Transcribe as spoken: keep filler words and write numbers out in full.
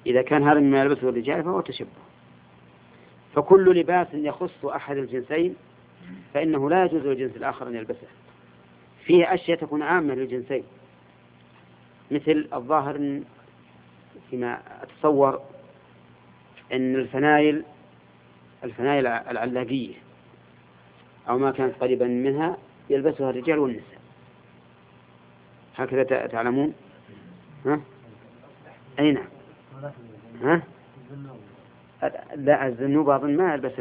إذا كان هذا مما يلبسه الرجال فهو تشبه. فكل لباس يخص أحد الجنسين فإنه لا يجوز للجنس الآخر أن يلبسه. فيه أشياء تكون عامة للجنسين، مثل الظاهر فيما أتصور أن الفنايل الفنايل العلاقية أو ما كانت قريبا منها يلبسها الرجال والنساء، هكذا تعلمون؟ ها؟ أي نعم. ها؟ لا الزنوب أظن ما يلبس